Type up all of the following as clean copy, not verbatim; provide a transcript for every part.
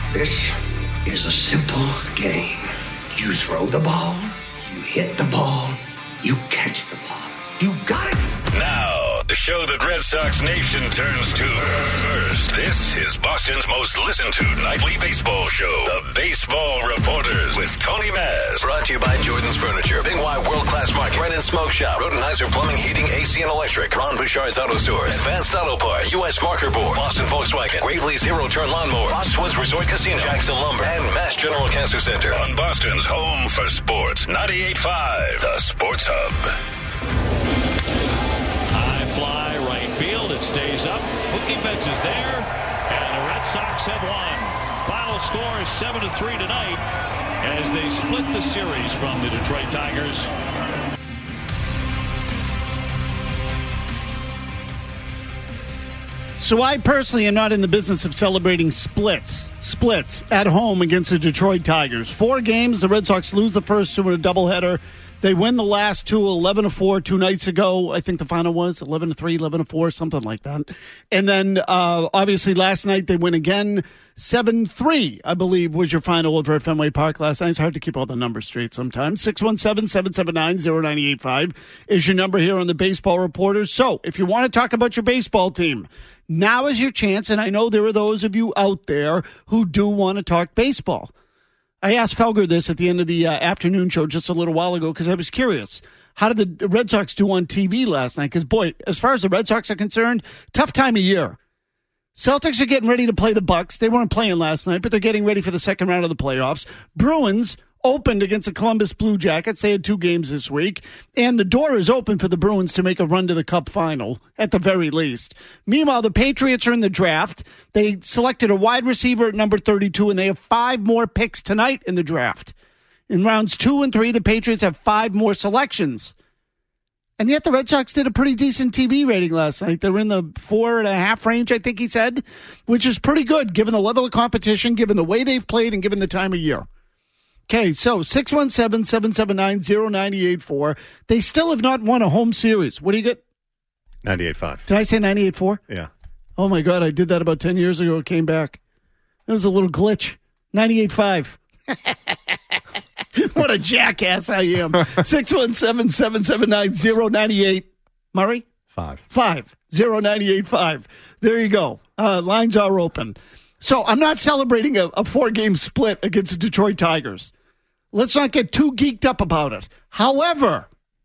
This is a simple game. You throw the ball, you hit the ball, you catch the ball. You got it! Now, the show that Red Sox Nation turns to first. This is Boston's most listened to nightly baseball show, The Baseball Reporters with Tony Maz. Brought to you by Jordan's Furniture, Big Y World-Class Market, Brennan Smoke Shop, Rodenizer Plumbing, Heating, AC and Electric, Ron Bouchard's Auto Stores, Advanced Auto Parts, U.S. Marker Board, Boston Volkswagen, Gravely Zero-Turn Lawnmower, Foxwoods Resort Casino, Jackson Lumber, and Mass General Cancer Center. On Boston's home for sports, 98.5, The Sports Hub. Fly right field. It stays up. Mookie Betts is there, and the Red Sox have won. Final score is 7-3 tonight as they split the series from the Detroit Tigers. So I personally am not in the business of celebrating splits at home against the Detroit Tigers. 4 games, the Red Sox lose the first 2 in a doubleheader. They win the last 2, 11-4 2 nights ago. I think the final was 11-3, 11-4, something like that. And then, obviously, last night they win again. 7-3, I believe, was your final over at Fenway Park last night. It's hard to keep all the numbers straight sometimes. 617-779-0985 is your number here on the Baseball Reporters. So, if you want to talk about your baseball team, now is your chance. And I know there are those of you out there who do want to talk baseball. I asked Felger this at the end of the afternoon show just a little while ago because I was curious. How did the Red Sox do on TV last night? Because, boy, as far as the Red Sox are concerned, tough time of year. Celtics are getting ready to play the Bucks. They weren't playing last night, but they're getting ready for the second round of the playoffs. Bruins opened against the Columbus Blue Jackets. They had 2 games this week. And the door is open for the Bruins to make a run to the Cup final, at the very least. Meanwhile, the Patriots are in the draft. They selected a wide receiver at number 32, and they have 5 more picks tonight in the draft. In rounds 2 and 3, the Patriots have 5 more selections. And yet the Red Sox did a pretty decent TV rating last night. They were in the 4.5 range, I think he said, which is pretty good given the level of competition, given the way they've played, and given the time of year. Okay, so 617-779-0984. They still have not won a home series. What do you get? 98.5. Did I say 98.4? Yeah. Oh, my God, I did that about 10 years ago. It came back. It was a little glitch. 98.5. What a jackass I am. 617-779-0985. Murray? 5. 0985. There you go. Lines are open. So I'm not celebrating a 4-game split against the Detroit Tigers. Let's not get too geeked up about it. However,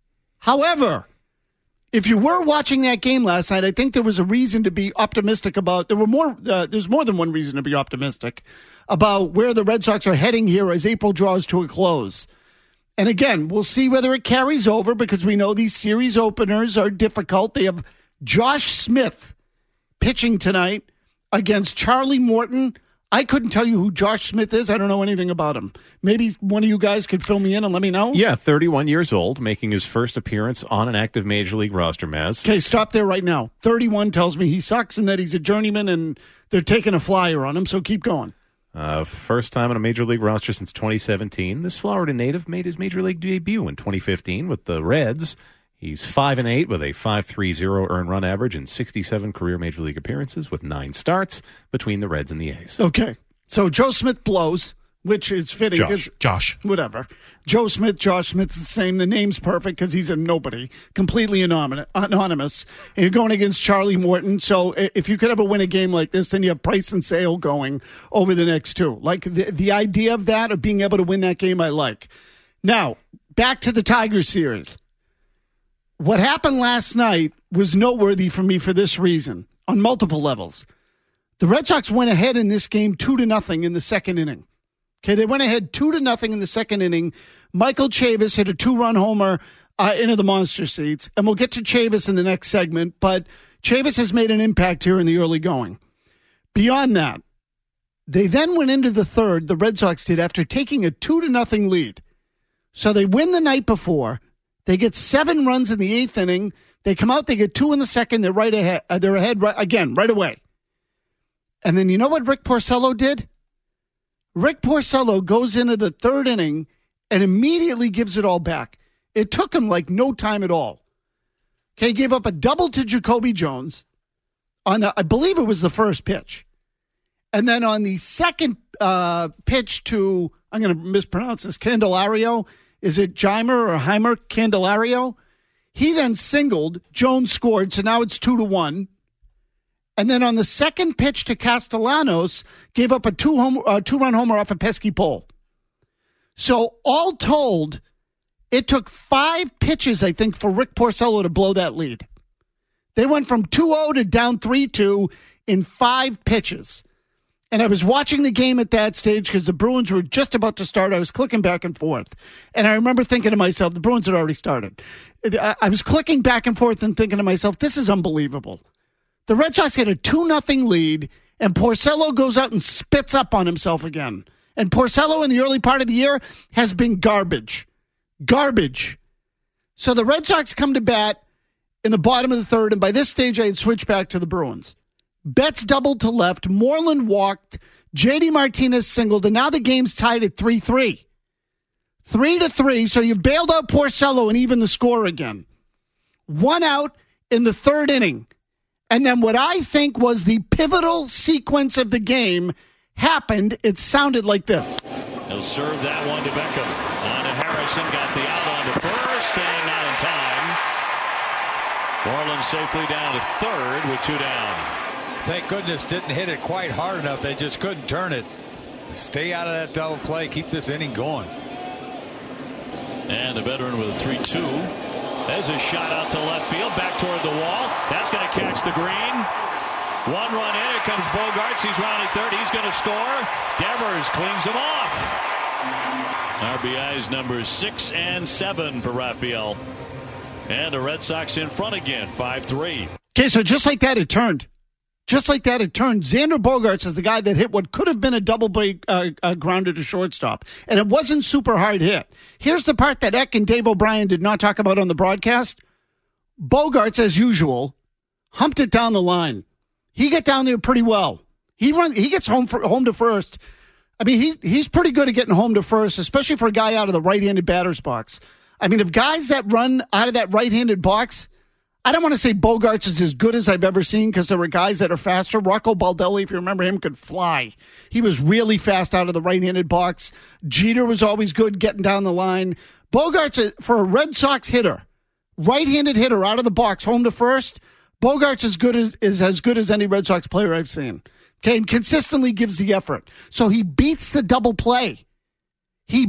if you were watching that game last night, I think there was a reason to be optimistic about. There's more than one reason to be optimistic about where the Red Sox are heading here as April draws to a close. And again, we'll see whether it carries over because we know these series openers are difficult. They have Josh Smith pitching tonight against Charlie Morton. I couldn't tell you who Josh Smith is. I don't know anything about him. Maybe one of you guys could fill me in and let me know. Yeah, 31 years old, making his first appearance on an active Major League roster, Maz. Okay, stop there right now. 31 tells me he sucks and that he's a journeyman and they're taking a flyer on him, so keep going. First time on a Major League roster since 2017. This Florida native made his Major League debut in 2015 with the Reds. He's 5-8 with a .530 earned run average and 67 career Major League appearances with 9 starts between the Reds and the A's. Okay, so Joe Smith blows, which is fitting. Josh. Whatever. Joe Smith, Josh Smith's the same. The name's perfect because he's a nobody, completely anonymous. And you're going against Charlie Morton. So if you could ever win a game like this, then you have Price and Sale going over the next 2. Like the idea of that, of being able to win that game, I like. Now, back to the Tigers series. What happened last night was noteworthy for me for this reason, on multiple levels. The Red Sox went ahead in this game 2-0 in the second inning. Okay, they went ahead 2-0 in the second inning. Michael Chavis hit a 2-run homer into the monster seats, and we'll get to Chavis in the next segment, but Chavis has made an impact here in the early going. Beyond that, they then went into the third, the Red Sox did, after taking a 2-0 lead. So they win the night before. They get 7 runs in the 8th inning. They come out, they get 2 in the second. They're right ahead. They're ahead right away. And then you know what Rick Porcello did? Rick Porcello goes into the third inning and immediately gives it all back. It took him like no time at all. Okay, gave up a double to Jacoby Jones on I believe it was the first pitch. And then on the second pitch to, I'm going to mispronounce this, Candelario. Is it Jeimer or Heimer Candelario? He then singled. Jones scored, so now it's 2-1. And then on the second pitch to Castellanos, gave up a two-run homer off a pesky pole. So all told, it took 5 pitches, I think, for Rick Porcello to blow that lead. They went from 2-0 to down 3-2 in 5 pitches. And I was watching the game at that stage because the Bruins were just about to start. I was clicking back and forth. And I remember thinking to myself, the Bruins had already started. I was clicking back and forth and thinking to myself, this is unbelievable. The Red Sox get a 2-0 lead, and Porcello goes out and spits up on himself again. And Porcello in the early part of the year has been garbage. Garbage. So the Red Sox come to bat in the bottom of the third, and by this stage I had switched back to the Bruins. Betts doubled to left, Moreland walked, J.D. Martinez singled, and now the game's tied at 3-3. 3-3, so you've bailed out Porcello and even the score again. 1 out in the third inning. And then what I think was the pivotal sequence of the game happened. It sounded like this. He'll serve that one to Beckham. On to Harrison, got the out on to first, and not in time. Moreland safely down to third with 2 down. Thank goodness didn't hit it quite hard enough. They just couldn't turn it. Stay out of that double play. Keep this inning going. And the veteran with a 3-2. There's a shot out to left field. Back toward the wall. That's going to catch the green. 1 run in. Here comes Bogaerts. He's rounding third. He's going to score. Devers cleans him off. RBIs numbers 6 and 7 for Raphael. And the Red Sox in front again. 5-3. Okay, so just like that, it turned. Just like that, it turned. Xander Bogaerts is the guy that hit what could have been a double break grounder to shortstop. And it wasn't super hard hit. Here's the part that Eck and Dave O'Brien did not talk about on the broadcast. Bogaerts, as usual, humped it down the line. He got down there pretty well. He gets home to first. I mean, he's pretty good at getting home to first, especially for a guy out of the right-handed batter's box. I mean, if guys that run out of that right-handed box, I don't want to say Bogaerts is as good as I've ever seen because there were guys that are faster. Rocco Baldelli, if you remember him, could fly. He was really fast out of the right-handed box. Jeter was always good getting down the line. Bogaerts, for a Red Sox hitter, right-handed hitter out of the box, home to first, Bogaerts is as good as any Red Sox player I've seen. Okay, and consistently gives the effort. So he beats the double play. The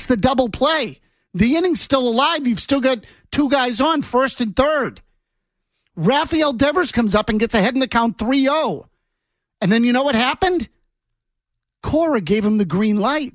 inning's still alive. You've still got 2 guys on, first and third. Rafael Devers comes up and gets ahead in the count 3-0. And then you know what happened? Cora gave him the green light.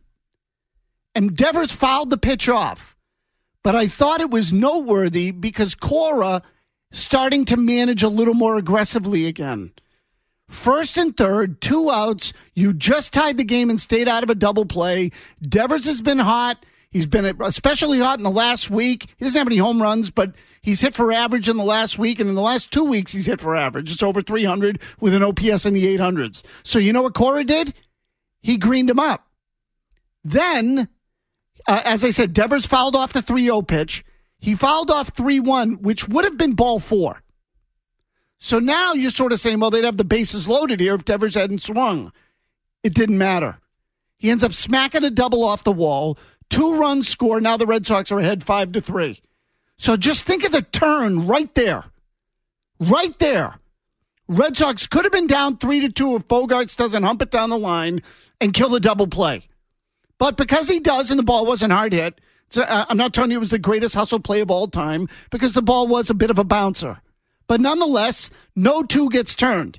And Devers fouled the pitch off. But I thought it was noteworthy because Cora starting to manage a little more aggressively again. First and third, 2 outs. You just tied the game and stayed out of a double play. Devers has been hot. He's been especially hot in the last week. He doesn't have any home runs, but he's hit for average in the last week. And in the last 2 weeks, he's hit for average. It's over 300 with an OPS in the 800s. So you know what Cora did? He greened him up. Then, as I said, Devers fouled off the 3-0 pitch. He fouled off 3-1, which would have been ball 4. So now you're sort of saying, well, they'd have the bases loaded here if Devers hadn't swung. It didn't matter. He ends up smacking a double off the wall. 2-run score. Now the Red Sox are ahead 5-3. So just think of the turn right there. Right there. Red Sox could have been down 3-2 if Bogaerts doesn't hump it down the line and kill the double play. But because he does and the ball wasn't hard hit, so I'm not telling you it was the greatest hustle play of all time because the ball was a bit of a bouncer. But nonetheless, no 2 gets turned.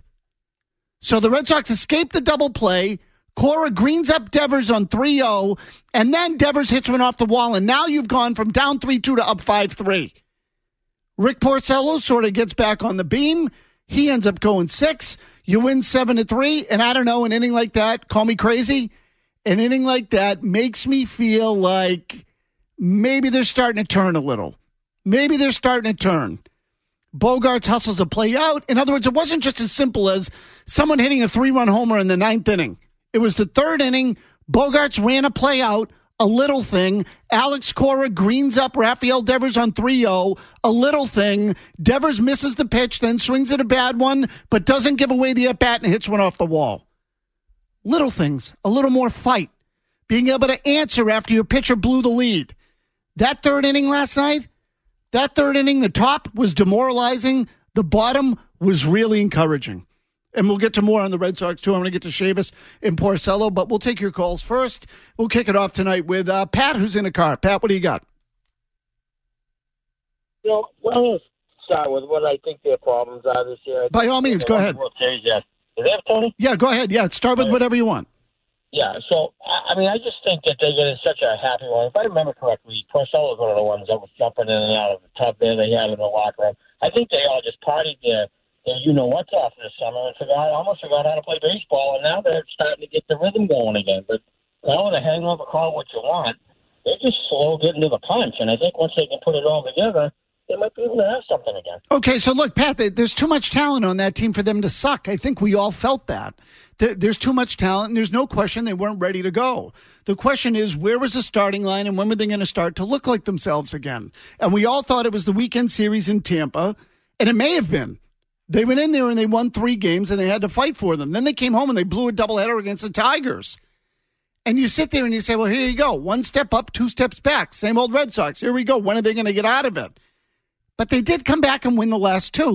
So the Red Sox escape the double play. Cora greens up Devers on 3-0, and then Devers hits one off the wall, and now you've gone from down 3-2 to up 5-3. Rick Porcello sort of gets back on the beam. He ends up going 6. You win 7-3, and I don't know, an inning like that, call me crazy, an inning like that makes me feel like maybe they're starting to turn a little. Maybe they're starting to turn. Bogaerts hustles a play out. In other words, it wasn't just as simple as someone hitting a 3-run homer in the 9th inning. It was the 3rd inning. Bogaerts ran a play out, a little thing. Alex Cora greens up Rafael Devers on 3-0, a little thing. Devers misses the pitch, then swings at a bad one, but doesn't give away the at-bat and hits one off the wall. Little things, a little more fight, being able to answer after your pitcher blew the lead. That third inning last night, the top was demoralizing. The bottom was really encouraging. And we'll get to more on the Red Sox, too. I'm going to get to Chavis and Porcello, but we'll take your calls first. We'll kick it off tonight with Pat, who's in a car. Pat, what do you got? Let's start with what I think their problems are this year. By all means, go ahead. World Series, yes. Is that Tony? Yeah, go ahead. Yeah, start with whatever you want. Yeah, so, I just think that they're getting such a happy one. If I remember correctly, Porcello was one of the ones that was jumping in and out of the tub there they had in the locker room. I think they all just partied their you-know-what's off this summer and almost forgot how to play baseball, and now they're starting to get the rhythm going again. But now with a hangover, call what you want, they're just slow getting to the punch, and I think once they can put it all together, they might be able to have something again. Okay, so look, Pat, there's too much talent on that team for them to suck. I think we all felt that. There's too much talent, and there's no question they weren't ready to go. The question is, where was the starting line, and when were they going to start to look like themselves again? And we all thought it was the weekend series in Tampa, and it may have been. They went in there and they won 3 games, and they had to fight for them. Then they came home and they blew a doubleheader against the Tigers. And you sit there and you say, well, here you go. 1 step up, 2 steps back. Same old Red Sox. Here we go. When are they going to get out of it? But they did come back and win the last 2.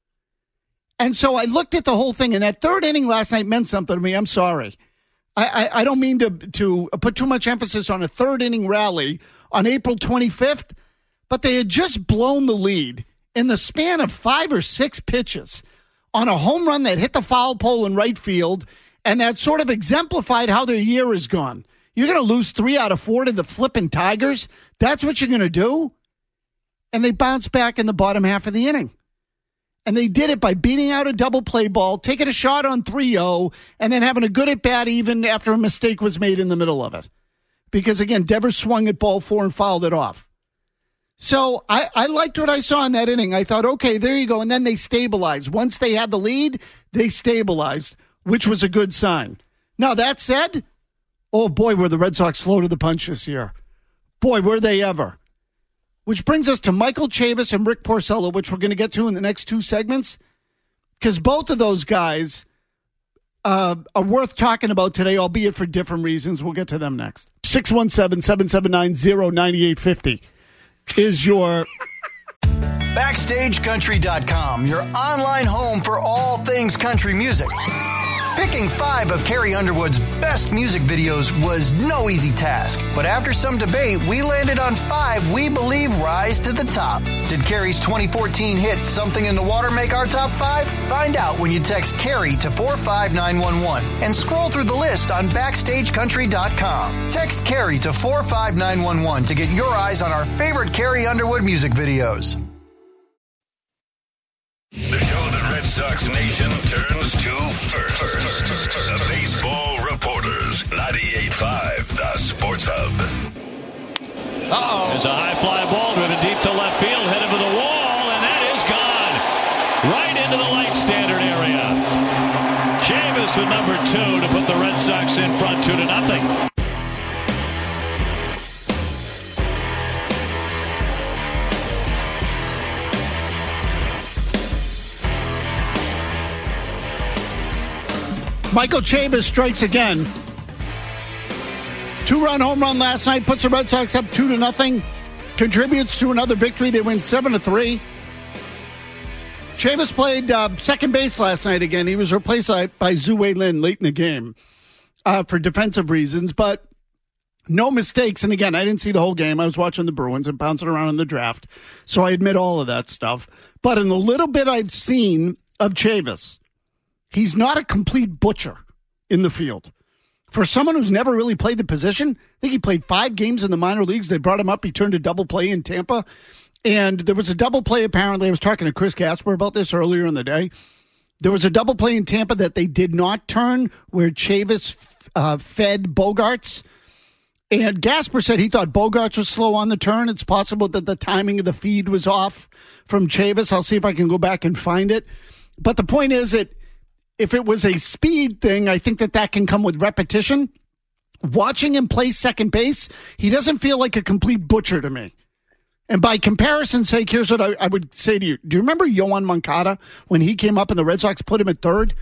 And so I looked at the whole thing, and that third inning last night meant something to me. I'm sorry. I don't mean to put too much emphasis on a third inning rally on April 25th, but they had just blown the lead in the span of 5 or 6 pitches on a home run that hit the foul pole in right field, and that sort of exemplified how their year is gone. You're going to lose 3 out of 4 to the flipping Tigers? That's what you're going to do? And they bounced back in the bottom half of the inning. And they did it by beating out a double play ball, taking a shot on 3-0, and then having a good at bat even after a mistake was made in the middle of it. Because, again, Devers swung at ball 4 and fouled it off. So I liked what I saw in that inning. I thought, okay, there you go. And then they stabilized. Once they had the lead, they stabilized, which was a good sign. Now, that said, oh, boy, were the Red Sox slow to the punch this year. Boy, were they ever. Which brings us to Michael Chavis and Rick Porcello, which we're going to get to in the next 2 segments, because both of those guys are worth talking about today, albeit for different reasons. We'll get to them next. 617-779-0950 is your... BackstageCountry.com, your online home for all things country music. Picking 5 of Carrie Underwood's best music videos was no easy task, but after some debate, we landed on 5 we believe rise to the top. Did Carrie's 2014 hit Something in the Water make our top 5? Find out when you text Carrie to 45911 and scroll through the list on BackstageCountry.com. Text Carrie to 45911 to get your eyes on our favorite Carrie Underwood music videos. The show that Red Sox Nation turns to first. The Baseball Reporters, 98.5, the Sports Hub. There's a high fly ball driven deep to left field, headed for the wall, and that is gone. Right into the light standard area. Chavis with number 2 to put the Red Sox in front 2-0. Michael Chavis strikes again. 2-run home run last night, puts the Red Sox up 2-0. Contributes to another victory. They win 7-3. Chavis played second base last night again. He was replaced by Zue Lin late in the game for defensive reasons, but no mistakes. And again, I didn't see the whole game. I was watching the Bruins and bouncing around in the draft, so I admit all of that stuff. But in the little bit I've seen of Chavis, he's not a complete butcher in the field. For someone who's never really played the position, I think he played 5 games in the minor leagues. They brought him up. He turned a double play in Tampa. And there was a double play, apparently. I was talking to Chris Gasper about this earlier in the day. There was a double play in Tampa that they did not turn where Chavis fed Bogarts. And Gasper said he thought Bogarts was slow on the turn. It's possible that the timing of the feed was off from Chavis. I'll see if I can go back and find it. But the point is that if it was a speed thing, I think that can come with repetition. Watching him play second base, he doesn't feel like a complete butcher to me. And by comparison's sake, here's what I would say to you. Do you remember Yohan Moncada when he came up and the Red Sox put him at third?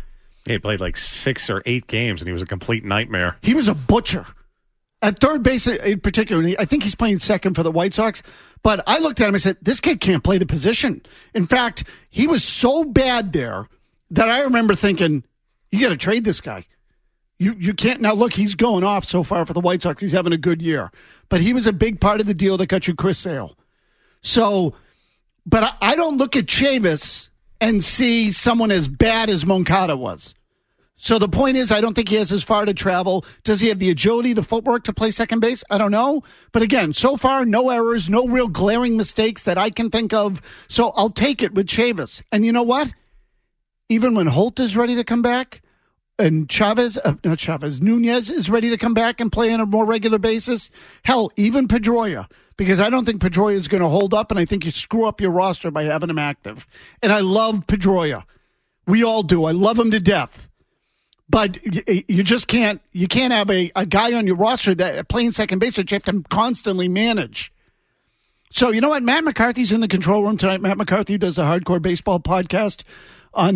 He played like 6 or 8 games, and he was a complete nightmare. He was a butcher. At third base in particular, I think he's playing second for the White Sox. But I looked at him and said, this kid can't play the position. In fact, he was so bad there that I remember thinking, you got to trade this guy. You can't. Now, look, he's going off so far for the White Sox. He's having a good year. But he was a big part of the deal that got you Chris Sale. So, but I don't look at Chavis and see someone as bad as Moncada was. So the point is, I don't think he has as far to travel. Does he have the agility, the footwork to play second base? I don't know. But again, so far, no errors, no real glaring mistakes that I can think of. So I'll take it with Chavis. And you know what? Even when Holt is ready to come back, and Nunez is ready to come back and play on a more regular basis, hell, even Pedroia, because I don't think Pedroia is going to hold up, and I think you screw up your roster by having him active. And I love Pedroia. We all do. I love him to death. But you just can't have a guy on your roster that playing second base that you have to constantly manage. So you know what? Matt McCarthy's in the control room tonight. Matt McCarthy does the Hardcore Baseball podcast on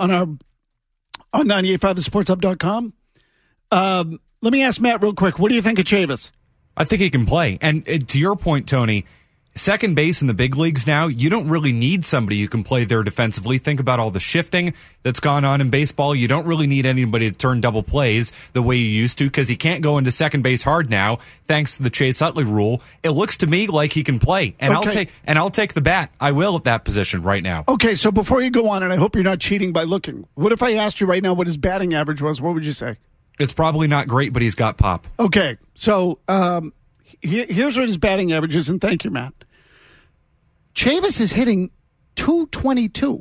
98.5thesportshub.com. Let me ask Matt real quick. What do you think of Chavis? I think he can play. And to your point, Tony, second base in the big leagues now, you don't really need somebody who can play there defensively. Think about all the shifting that's gone on in baseball. You don't really need anybody to turn double plays the way you used to, because he can't go into second base hard now, thanks to the Chase Utley rule. It looks to me like he can play, and okay. I'll take the bat. I will at that position right now. Okay, so before you go on, and I hope you're not cheating by looking, what if I asked you right now what his batting average was? What would you say? It's probably not great, but he's got pop. Okay, so here's what his batting average is, and thank you, Matt. Chavis is hitting 222.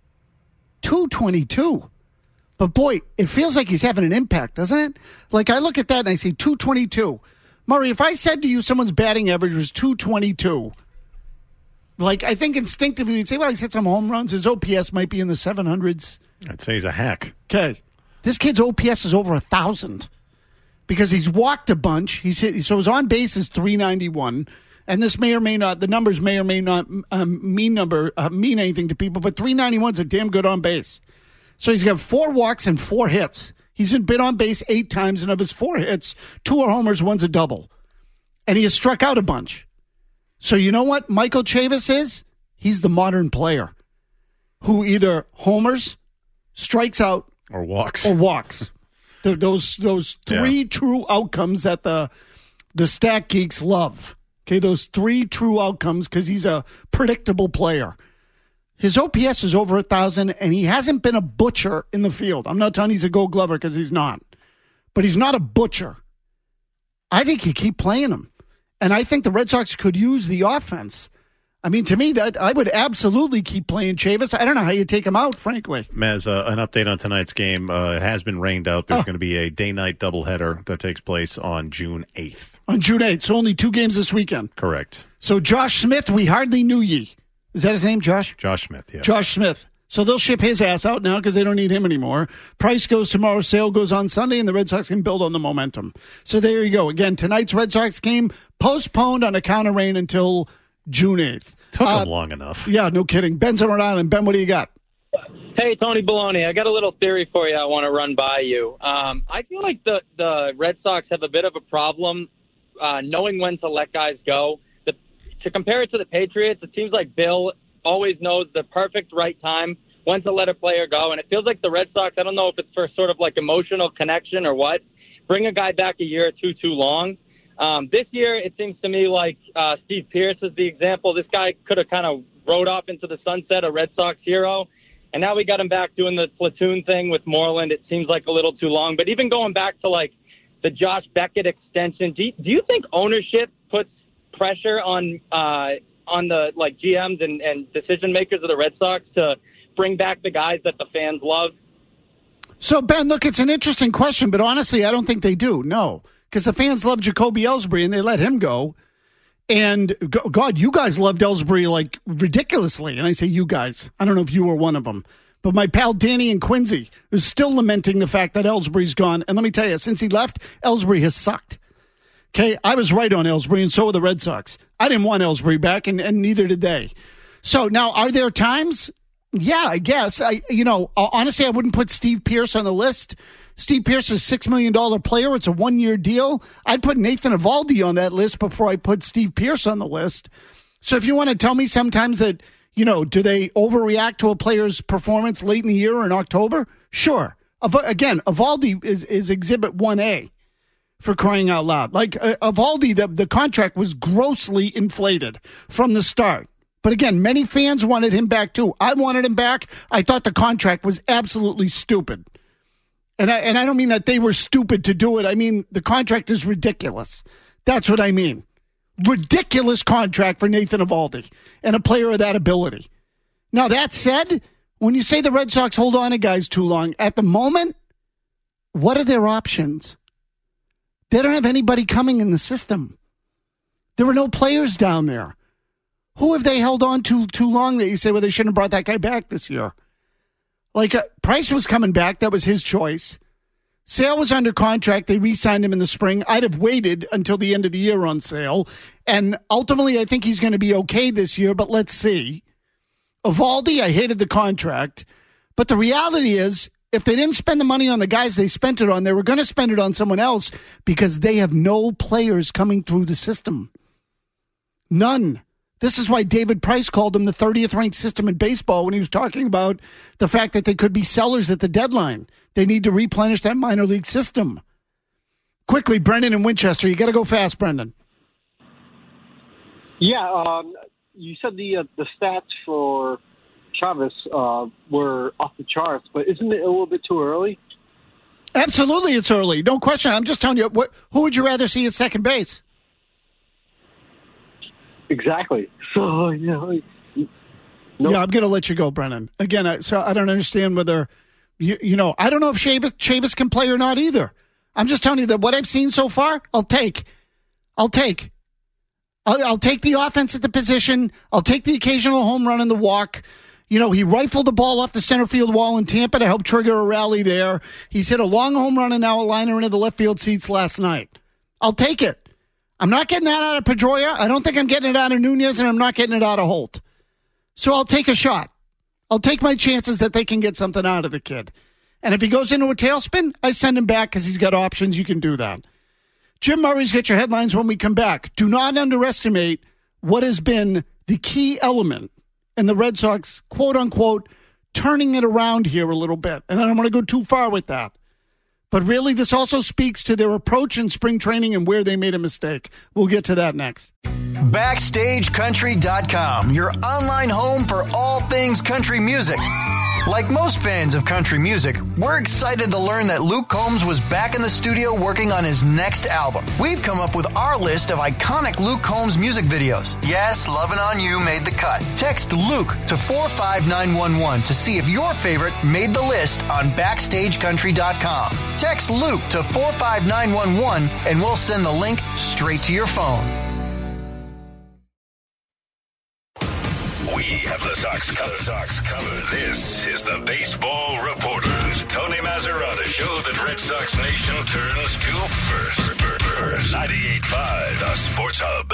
222. But boy, it feels like he's having an impact, doesn't it? Like I look at that and I see 222. Murray, if I said to you someone's batting average was 222, like I think instinctively you'd say, well, he's hit some home runs. His OPS might be in the 700s. I'd say he's a hack. Okay. This kid's OPS is over 1,000 because he's walked a bunch. He's hit, so his on base is 391. And this may or may not, the numbers may or may not mean anything to people, but 391 is a damn good on base. So he's got 4 walks and 4 hits. He's been on base 8 times, and of his 4 hits, 2 are homers, 1's a double. And he has struck out a bunch. So you know what Michael Chavis is? He's the modern player who either homers, strikes out, or walks. Those 3 true outcomes that the stat geeks love. Okay, those 3 true outcomes because he's a predictable player. His OPS is over 1,000, and he hasn't been a butcher in the field. I'm not telling he's a Gold Glover because he's not. But he's not a butcher. I think you keep playing him. And I think the Red Sox could use the offense. I mean, to me, that I would absolutely keep playing Chavis. I don't know how you take him out, frankly. Maz, an update on tonight's game. It has been rained out. There's going to be a day-night doubleheader that takes place on June 8th. On June 8th, so only 2 games this weekend. Correct. So Josh Smith, we hardly knew ye. Is that his name, Josh? Josh Smith, yes. Josh Smith. So they'll ship his ass out now because they don't need him anymore. Price goes tomorrow, Sale goes on Sunday, and the Red Sox can build on the momentum. So there you go. Again, tonight's Red Sox game postponed on account of rain until June 8th. Took them long enough. Yeah, no kidding. Ben's on Rhode Island. Ben, what do you got? Hey, Tony Baloney, I got a little theory for you I want to run by you. I feel like the Red Sox have a bit of a problem knowing when to let guys go. To compare it to the Patriots, it seems like Bill always knows the perfect right time when to let a player go. And it feels like the Red Sox, I don't know if it's for sort of like emotional connection or what, bring a guy back a year or two too long. This year, it seems to me like Steve Pearce is the example. This guy could have kind of rode off into the sunset, a Red Sox hero. And now we got him back doing the platoon thing with Moreland. It seems like a little too long. But even going back to, like, the Josh Beckett extension, do you think ownership puts pressure on the, like, GMs and decision-makers of the Red Sox to bring back the guys that the fans love? So, Ben, look, it's an interesting question, but honestly, I don't think they do, no. Because the fans love Jacoby Ellsbury, and they let him go. And, God, you guys loved Ellsbury, like, ridiculously. And I say you guys. I don't know if you were one of them. But my pal Danny and Quincy is still lamenting the fact that Ellsbury's gone. And let me tell you, since he left, Ellsbury has sucked. Okay, I was right on Ellsbury, and so were the Red Sox. I didn't want Ellsbury back, and neither did they. So now, are there times? Yeah, I guess. Honestly, I wouldn't put Steve Pearce on the list. Steve Pearce is a $6 million player. It's a one-year deal. I'd put Nathan Eovaldi on that list before I put Steve Pearce on the list. So if you want to tell me sometimes that, do they overreact to a player's performance late in the year or in October? Sure. Again, Eovaldi is Exhibit 1A for crying out loud. Like, Eovaldi, the contract was grossly inflated from the start. But again, many fans wanted him back too. I wanted him back. I thought the contract was absolutely stupid. And I don't mean that they were stupid to do it. I mean, the contract is ridiculous. That's what I mean. Ridiculous contract for Nathan Eovaldi and a player of that ability. Now, that said, when you say the Red Sox hold on to guys too long, at the moment, what are their options? They don't have anybody coming in the system. There were no players down there. Who have they held on to too long that you say, well, they shouldn't have brought that guy back this year? Like, Price was coming back. That was his choice. Sale was under contract. They re-signed him in the spring. I'd have waited until the end of the year on Sale. And ultimately, I think he's going to be okay this year, but let's see. Eovaldi, I hated the contract. But the reality is, if they didn't spend the money on the guys they spent it on, they were going to spend it on someone else because they have no players coming through the system. None. This is why David Price called them the 30th ranked system in baseball when he was talking about the fact that they could be sellers at the deadline. They need to replenish that minor league system. Quickly, Brendan in Winchester. You got to go fast, Brendan. Yeah, you said the stats for Chavez were off the charts, but isn't it a little bit too early? Absolutely, it's early. No question. I'm just telling you, who would you rather see at second base? Exactly. So, Yeah, I'm going to let you go, Brennan. Again, I don't understand whether, I don't know if Chavis can play or not either. I'm just telling you that what I've seen so far, I'll take. I'll take the offense at the position. I'll take the occasional home run and the walk. He rifled the ball off the center field wall in Tampa to help trigger a rally there. He's hit a long home run and now a liner into the left field seats last night. I'll take it. I'm not getting that out of Pedroia. I don't think I'm getting it out of Nunez, and I'm not getting it out of Holt. So I'll take a shot. I'll take my chances that they can get something out of the kid. And if he goes into a tailspin, I send him back because he's got options. You can do that. Jim Murray's got your headlines when we come back. Do not underestimate what has been the key element in the Red Sox, quote-unquote, turning it around here a little bit. And I don't want to go too far with that. But really, this also speaks to their approach in spring training and where they made a mistake. We'll get to that next. BackstageCountry.com, your online home for all things country music. Like most fans of country music, we're excited to learn that Luke Combs was back in the studio working on his next album. We've come up with our list of iconic Luke Combs music videos. Yes, Lovin' On You made the cut. Text Luke to 45911 to see if your favorite made the list on BackstageCountry.com. Text Luke to 45911 and we'll send the link straight to your phone. We have the Sox covered. This is the Baseball Reporters. Tony Mazzarata. Show that Red Sox Nation turns to first. 98.5, the Sports Hub.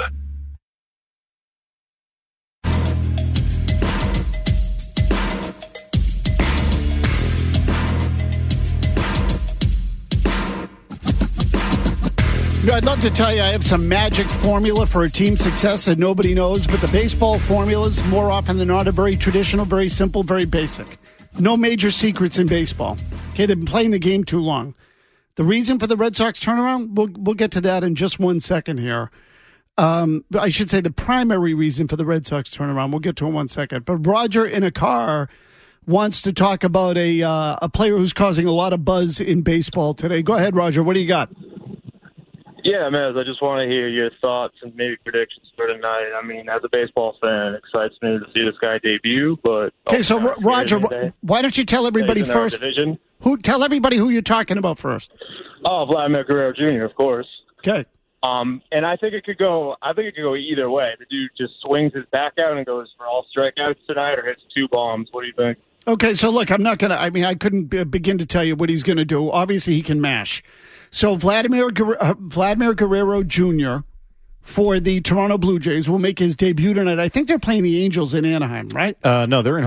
I'd love to tell you I have some magic formula for a team's success that nobody knows, but the baseball formula is more often than not a very traditional, very simple, very basic. No major secrets in baseball. Okay, they've been playing the game too long. The reason for the Red Sox turnaround, we'll get to that in just 1 second here. I should say the primary reason for the Red Sox turnaround. We'll get to it in 1 second. But Roger in a car wants to talk about a player who's causing a lot of buzz in baseball today. Go ahead, Roger. What do you got? Yeah, Mez, I just want to hear your thoughts and maybe predictions for tonight. I mean, as a baseball fan, it excites me to see this guy debut. But okay, so Roger, why don't you tell everybody first? Tell everybody who you're talking about first. Oh, Vladimir Guerrero Jr., of course. Okay. And I think it could go. Either way. The dude just swings his back out and goes for all strikeouts tonight, or hits 2 bombs. What do you think? Okay, so look, I couldn't begin to tell you what he's going to do. Obviously, he can mash. So Vladimir Guerrero Jr. for the Toronto Blue Jays will make his debut tonight. I think they're playing the Angels in Anaheim, right? No, they're at home.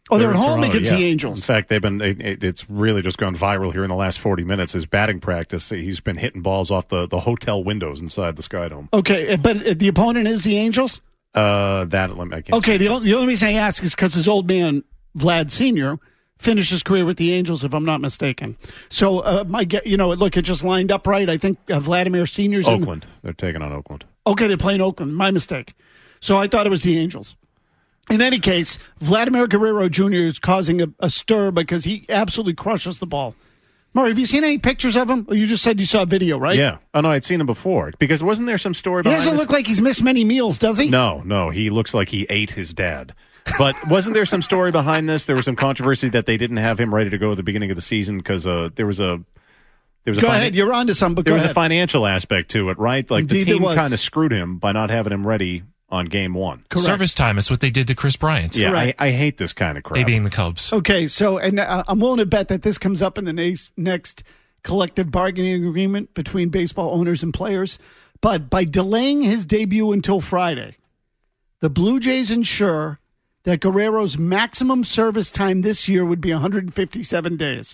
Oh, they're at in home Toronto, against yeah. the Angels. In fact, it's really just gone viral here in the last 40 minutes. His batting practice, he's been hitting balls off the hotel windows inside the Skydome. Okay, but the opponent is the Angels? I can't. Okay, the only reason I ask is because his old man, Vlad Sr., finished his career with the Angels, if I'm not mistaken. So, it just lined up right. I think Vladimir Sr.'s Oakland. They're taking on Oakland. Okay, they're playing Oakland. My mistake. So I thought it was the Angels. In any case, Vladimir Guerrero Jr. is causing a stir because he absolutely crushes the ball. Murray, have you seen any pictures of him? Or you just said you saw a video, right? Yeah. Oh, no, I'd seen him before. Because wasn't there some story He behind doesn't look like he's missed many meals, does he? No. He looks like he ate his dad. But wasn't there some story behind this? There was some controversy that they didn't have him ready to go at the beginning of the season because there was a Go ahead. You're on to something, but there go was ahead. a financial aspect to it, right? Like Indeed, the team there was. kind of screwed him by not having him ready on game one. Correct. Service time is what they did to Chris Bryant. Yeah, I hate this kind of crap. They being the Cubs. Okay, so I'm willing to bet that this comes up in the next collective bargaining agreement between baseball owners and players. But by delaying his debut until Friday, the Blue Jays ensure that Guerrero's maximum service time this year would be 157 days,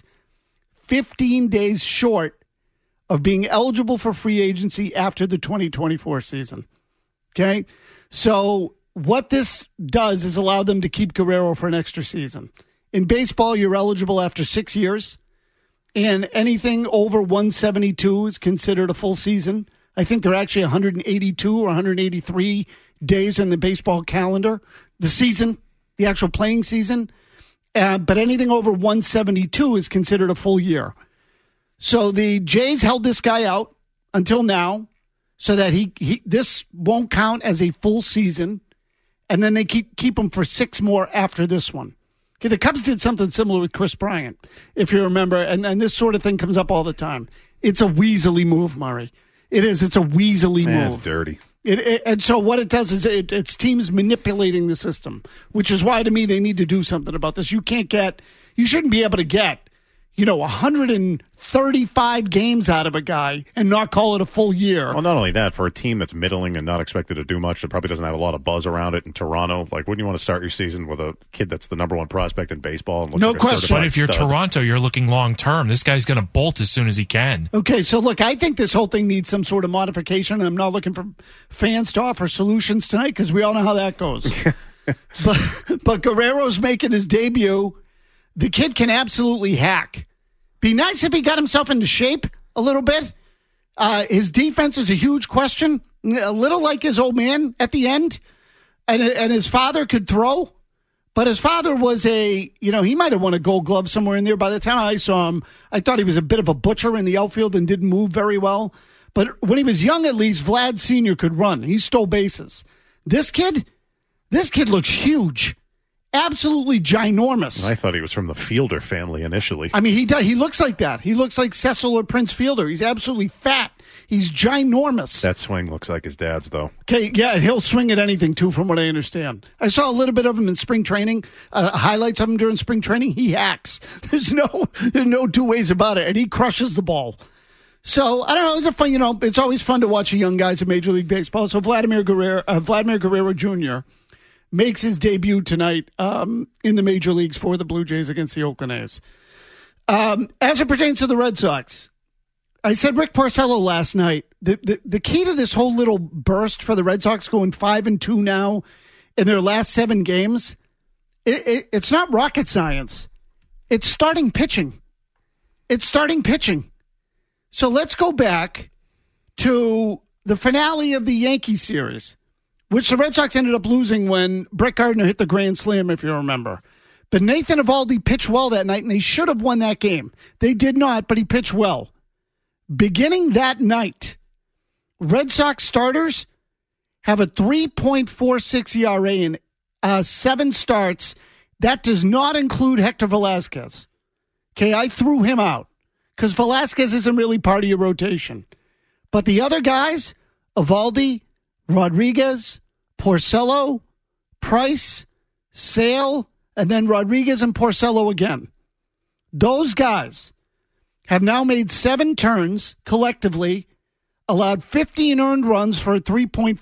15 days short of being eligible for free agency after the 2024 season. Okay? So what this does is allow them to keep Guerrero for an extra season. In baseball, you're eligible after 6 years, and anything over 172 is considered a full season. I think there are actually 182 or 183 days in the baseball calendar. The season, the actual playing season. But anything over 172 is considered a full year. So the Jays held this guy out until now so that this won't count as a full season. And then they keep him for 6 more after this one. Okay, the Cubs did something similar with Chris Bryant, if you remember. And this sort of thing comes up all the time. It's a weaselly move, Murray. It is. It's a weaselly move. It's dirty. And so what it does is it's teams manipulating the system, which is why, to me, they need to do something about this. You shouldn't be able to get, 135 games out of a guy and not call it a full year. Well, not only that, for a team that's middling and not expected to do much, that probably doesn't have a lot of buzz around it in Toronto, like, wouldn't you want to start your season with a kid that's the number one prospect in baseball? And No like question. But if you're stud? Toronto, you're looking long term. This guy's going to bolt as soon as he can. Okay, so look, I think this whole thing needs some sort of modification. I'm not looking for fans to offer solutions tonight because we all know how that goes. but Guerrero's making his debut. The kid can absolutely hack. Be nice if he got himself into shape a little bit. His defense is a huge question, a little like his old man at the end. And his father could throw, but his father was he might have won a Gold Glove somewhere in there. By the time I saw him, I thought he was a bit of a butcher in the outfield and didn't move very well. But when he was young, at least, Vlad Sr. could run. He stole bases. This kid looks huge. Absolutely ginormous. I thought he was from the Fielder family initially. I mean, he looks like that. He looks like Cecil or Prince Fielder. He's absolutely fat. He's ginormous. That swing looks like his dad's, though. Okay, yeah, he'll swing at anything, too, from what I understand. I saw a little bit of him in spring training, highlights of him during spring training. He hacks. There's no two ways about it, and he crushes the ball. So, I don't know, it's always fun to watch young guys in Major League Baseball. So, Vladimir Guerrero Jr. makes his debut tonight in the major leagues for the Blue Jays against the Oakland A's. As it pertains to the Red Sox, I said Rick Porcello last night. The key to this whole little burst for the Red Sox going 5-2 now in their last 7 games, it's not rocket science. It's starting pitching. So let's go back to the finale of the Yankee series, which the Red Sox ended up losing when Brett Gardner hit the grand slam, if you remember. But Nathan Eovaldi pitched well that night, and they should have won that game. They did not, but he pitched well. Beginning that night, Red Sox starters have a 3.46 ERA in 7 starts. That does not include Hector Velasquez. Okay, I threw him out because Velasquez isn't really part of your rotation. But the other guys, Eovaldi, Rodriguez, Porcello, Price, Sale, and then Rodriguez and Porcello again. Those guys have now made 7 turns collectively, allowed 15 earned runs for a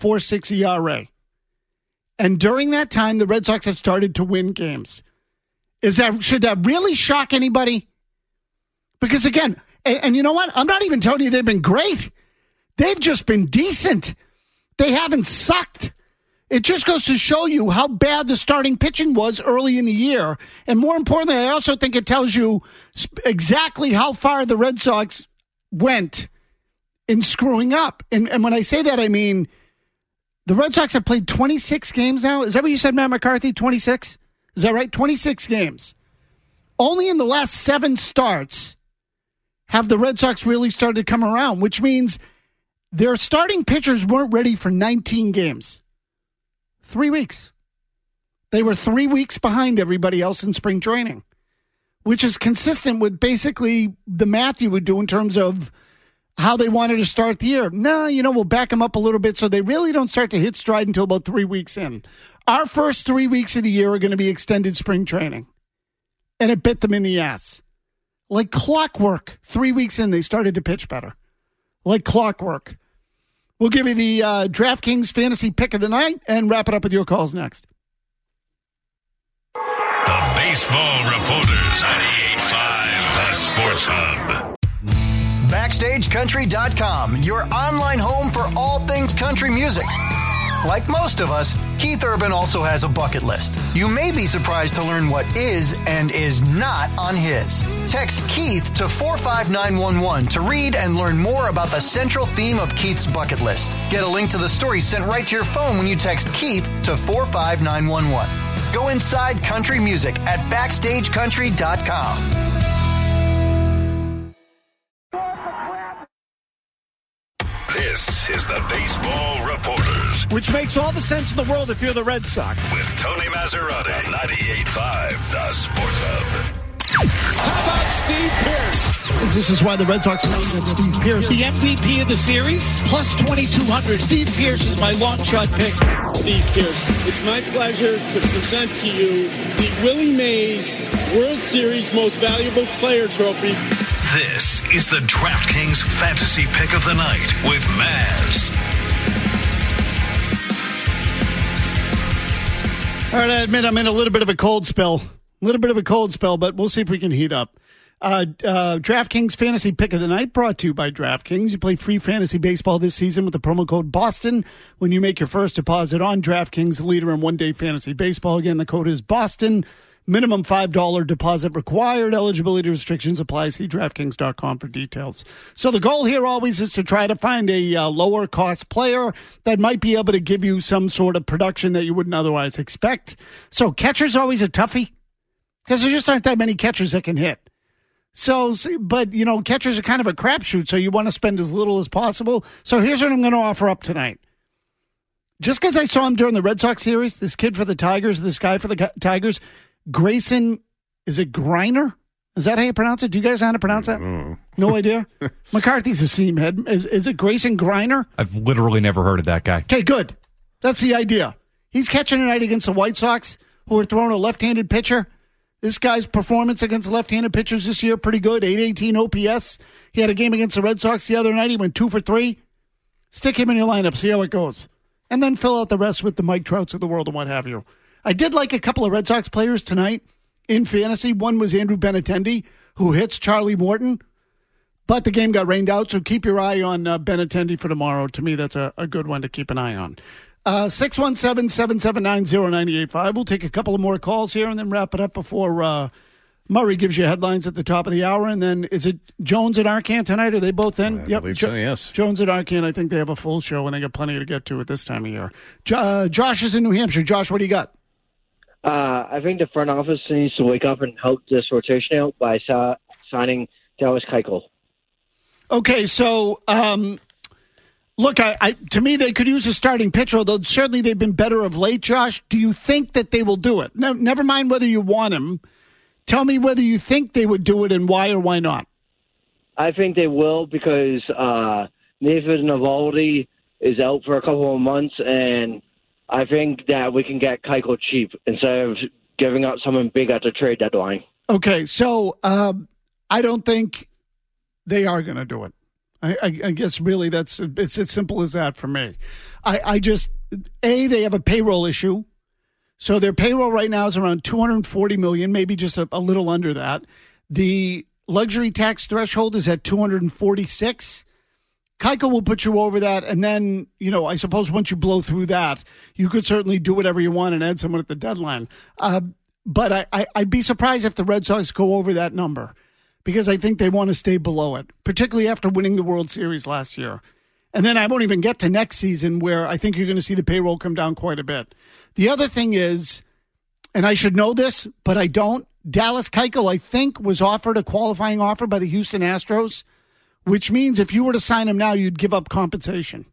3.46 ERA. And during that time, the Red Sox have started to win games. Should that really shock anybody? Because again, and you know what? I'm not even telling you they've been great. They've just been decent. They haven't sucked. It just goes to show you how bad the starting pitching was early in the year. And more importantly, I also think it tells you exactly how far the Red Sox went in screwing up. And when I say that, I mean the Red Sox have played 26 games now. Is that what you said, Matt McCarthy? 26? Is that right? 26 games. Only in the last 7 starts have the Red Sox really started to come around, which means their starting pitchers weren't ready for 19 games. 3 weeks. They were 3 weeks behind everybody else in spring training, which is consistent with basically the math you would do in terms of how they wanted to start the year. No, we'll back them up a little bit so they really don't start to hit stride until about 3 weeks in. Our first 3 weeks of the year are going to be extended spring training. And it bit them in the ass. Like clockwork, 3 weeks in, they started to pitch better. Like clockwork. We'll give you the DraftKings fantasy pick of the night and wrap it up with your calls next. The Baseball Reporters, 98.5, the Sports Hub. BackstageCountry.com, your online home for all things country music. Like most of us, Keith Urban also has a bucket list. You may be surprised to learn what is and is not on his. Text Keith to 45911 to read and learn more about the central theme of Keith's bucket list. Get a link to the story sent right to your phone when you text Keith to 45911. Go inside country music at BackstageCountry.com. This is the Baseball Reporters. Which makes all the sense in the world if you're the Red Sox. With Tony Maserati, 98.5, the Sports Hub. How about Steve Pearce? This is why the Red Sox want Steve Pearce, the MVP of the series, plus 2,200. Steve Pearce is my long shot pick. Steve Pearce, it's my pleasure to present to you the Willie Mays World Series Most Valuable Player Trophy. This is the DraftKings Fantasy Pick of the Night with Maz. All right, I admit I'm in a little bit of a cold spell. But we'll see if we can heat up. DraftKings Fantasy Pick of the Night brought to you by DraftKings. You play free fantasy baseball this season with the promo code BOSTON when you make your first deposit on DraftKings, the leader in one-day fantasy baseball. Again, the code is BOSTON. Minimum $5 deposit required. Eligibility restrictions apply. See DraftKings.com for details. So the goal here always is to try to find a lower-cost player that might be able to give you some sort of production that you wouldn't otherwise expect. So catcher's always a toughie because there just aren't that many catchers that can hit. So, but, catchers are kind of a crapshoot, so you want to spend as little as possible. So here's what I'm going to offer up tonight. Just because I saw him during the Red Sox series, this kid for the Tigers, this guy for the Tigers, Grayson, is it Greiner? Is that how you pronounce it? Do you guys know how to pronounce that? No idea? McCarthy's a seam head. Is it Grayson Greiner? I've literally never heard of that guy. Okay, good. That's the idea. He's catching tonight against the White Sox, who are throwing a left-handed pitcher. This guy's performance against left-handed pitchers this year, pretty good. 818 OPS. He had a game against the Red Sox the other night. He went 2 for 3. Stick him in your lineup. See how it goes. And then fill out the rest with the Mike Trouts of the world and what have you. I did like a couple of Red Sox players tonight in fantasy. One was Andrew Benintendi, who hits Charlie Morton. But the game got rained out, so keep your eye on Benintendi for tomorrow. To me, that's a good one to keep an eye on. 617-779-0985. We'll take a couple of more calls here and then wrap it up before Murray gives you headlines at the top of the hour. And then is it Jones and Arcand tonight? Are they both in? I believe so, yes. Jones and Arcand, I think they have a full show and they got plenty to get to at this time of year. Josh is in New Hampshire. Josh, what do you got? I think the front office needs to wake up and help this rotation out by signing Dallas Keuchel. Okay, so look, to me, they could use a starting pitcher, although certainly they've been better of late, Josh. Do you think that they will do it? No, never mind whether you want him. Tell me whether you think they would do it and why or why not. I think they will because Nathan Eovaldi is out for a couple of months, and I think that we can get Keuchel cheap instead of giving up someone big at the trade deadline. Okay, so I don't think they are going to do it. I guess really it's as simple as that for me. I just, they have a payroll issue. So their payroll right now is around $240 million, maybe just a little under that. The luxury tax threshold is at $246. Keuchel will put you over that, and then, I suppose once you blow through that, you could certainly do whatever you want and add someone at the deadline. But I'd be surprised if the Red Sox go over that number, because I think they want to stay below it, particularly after winning the World Series last year. And then I won't even get to next season, where I think you're going to see the payroll come down quite a bit. The other thing is, and I should know this, but I don't, Dallas Keuchel, I think, was offered a qualifying offer by the Houston Astros, which means if you were to sign him now, you'd give up compensation.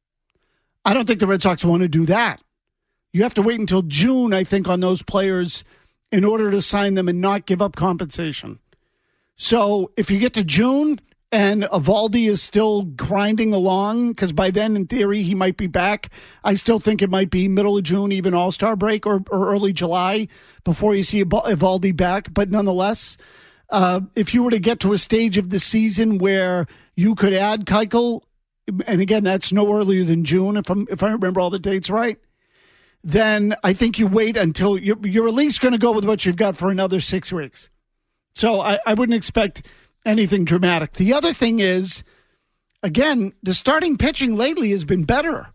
I don't think the Red Sox want to do that. You have to wait until June, I think, on those players in order to sign them and not give up compensation. So if you get to June and Eovaldi is still grinding along, because by then, in theory, he might be back, I still think it might be middle of June, even All-Star break, or early July before you see Eovaldi back. But nonetheless, if you were to get to a stage of the season where you could add Keuchel, and again, that's no earlier than June, if I remember all the dates right, then I think you wait until you're at least going to go with what you've got for another 6 weeks. So I wouldn't expect anything dramatic. The other thing is, again, the starting pitching lately has been better.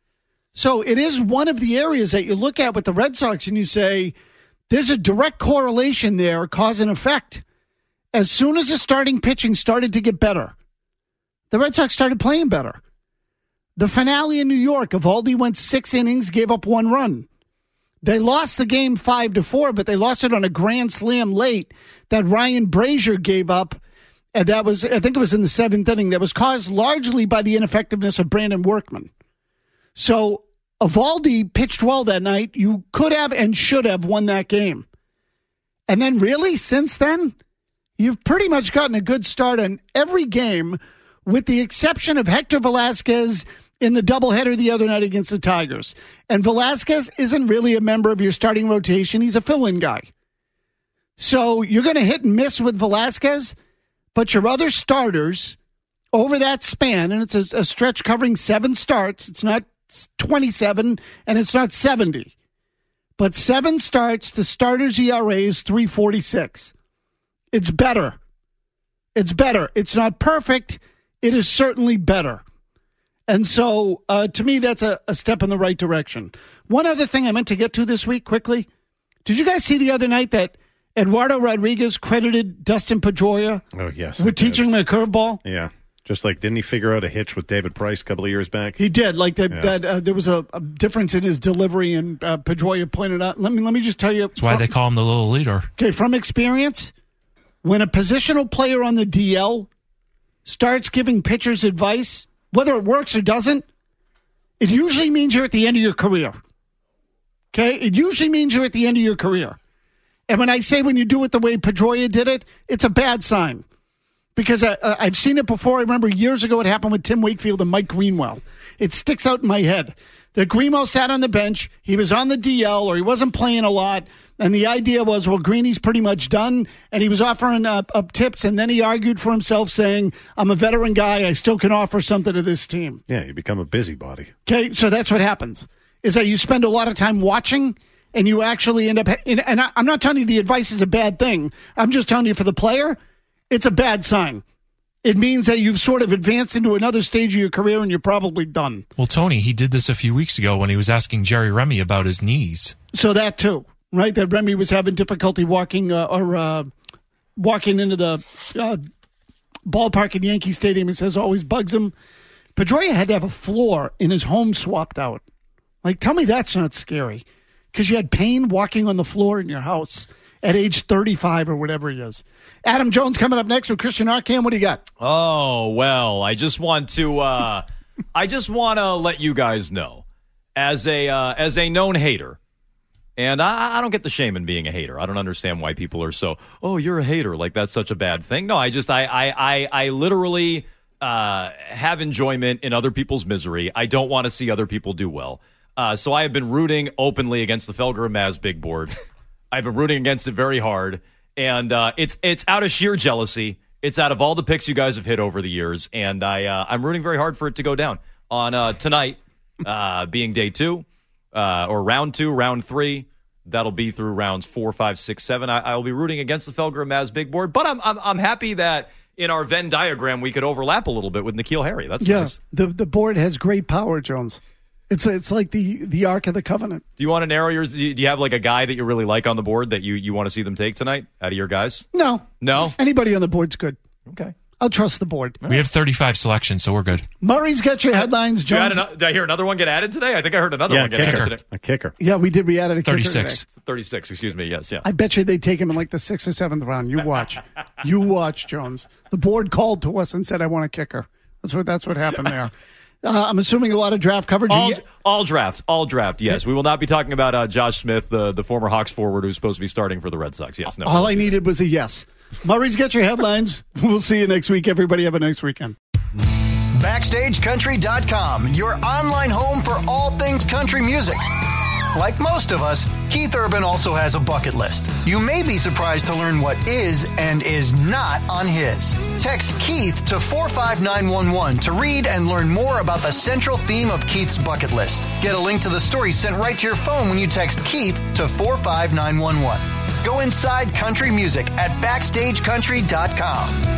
So it is one of the areas that you look at with the Red Sox and you say, there's a direct correlation there, cause and effect. As soon as the starting pitching started to get better, the Red Sox started playing better. The finale in New York, Eovaldi went 6 innings, gave up 1 run. They lost the game 5-4, but they lost it on a grand slam late that Ryan Brazier gave up. And that was, I think it was in the 7th inning, that was caused largely by the ineffectiveness of Brandon Workman. So Eovaldi pitched well that night. You could have and should have won that game. And then really, since then, you've pretty much gotten a good start on every game, with the exception of Hector Velasquez in the doubleheader the other night against the Tigers. And Velasquez isn't really a member of your starting rotation. He's a fill-in guy. So you're going to hit and miss with Velasquez, but your other starters over that span, and it's a stretch covering 7 starts. It's not 27, and it's not 70. But 7 starts, the starters' ERA is 3.46. It's better. It's better. It's not perfect. It is certainly better. And so, to me, that's a step in the right direction. One other thing I meant to get to this week quickly. Did you guys see the other night that Eduardo Rodriguez credited Dustin Pedroia with teaching him a curveball? Yeah. Just like, didn't he figure out a hitch with David Price a couple of years back? He did. Like that there was a difference in his delivery, and Pedroia pointed out. Let me just tell you. That's why they call him the little leader. Okay, from experience, when a positional player on the DL starts giving pitchers advice, whether it works or doesn't, it usually means you're at the end of your career. Okay? It usually means you're at the end of your career. And when I say when you do it the way Pedroia did it, it's a bad sign. Because I've seen it before. I remember years ago it happened with Tim Wakefield and Mike Greenwell. It sticks out in my head. That Greenwell sat on the bench, he was on the DL, or he wasn't playing a lot, and the idea was, well, Greeny's pretty much done, and he was offering up tips, and then he argued for himself, saying, I'm a veteran guy, I still can offer something to this team. Yeah, you become a busybody. Okay, so that's what happens, is that you spend a lot of time watching, and you actually end up, and I'm not telling you the advice is a bad thing, I'm just telling you for the player, it's a bad sign. It means that you've sort of advanced into another stage of your career and you're probably done. Well, Tony, he did this a few weeks ago when he was asking Jerry Remy about his knees. So that too, right? That Remy was having difficulty walking walking into the ballpark in Yankee Stadium. He says always bugs him. Pedroia had to have a floor in his home swapped out. Like, tell me that's not scary. Because you had pain walking on the floor in your house at age 35 or whatever he is. Adam Jones coming up next with Christian Arcand. What do you got? Oh, well, I just want to let you guys know, as a known hater, and I don't get the shame in being a hater. I don't understand why people are so, oh, you're a hater, like that's such a bad thing. No, I literally have enjoyment in other people's misery. I don't want to see other people do well. So I have been rooting openly against the Felger and Maz big board. I've been rooting against it very hard, and it's out of sheer jealousy. It's out of all the picks you guys have hit over the years, and I'm rooting very hard for it to go down on tonight, being day 2, or round 2, round 3. That'll be through rounds 4, 5, 6, 7. I will be rooting against the Felger and Maz big board, but I'm happy that in our Venn diagram we could overlap a little bit with N'Keal Harry. That's nice. The board has great power, Jones. It's like the Ark of the Covenant. Do you want to narrow yours? Do you have like a guy that you really like on the board that you want to see them take tonight out of your guys? No. Anybody on the board's good. Okay. I'll trust the board. We have 35 selections, so we're good. Murray's got your headlines, Jones. Did I hear another one get added today? I think I heard another one get added today. A kicker. Yeah, we did. We added a 36. kicker today. 36, excuse me. Yes, yeah. I bet you they'd take him in like the 6th or 7th round. You watch. You watch, Jones. The board called to us and said, I want a kicker. That's what happened there. I'm assuming a lot of draft coverage. All draft, yes. We will not be talking about Josh Smith, the former Hawks forward who's supposed to be starting for the Red Sox. Yes, no. All I needed was a yes. Murray's got your headlines. We'll see you next week. Everybody have a nice weekend. BackstageCountry.com, your online home for all things country music. Like most of us, Keith Urban also has a bucket list. You may be surprised to learn what is and is not on his. Text Keith to 45911 to read and learn more about the central theme of Keith's bucket list. Get a link to the story sent right to your phone when you text Keith to 45911. Go inside country music at BackstageCountry.com.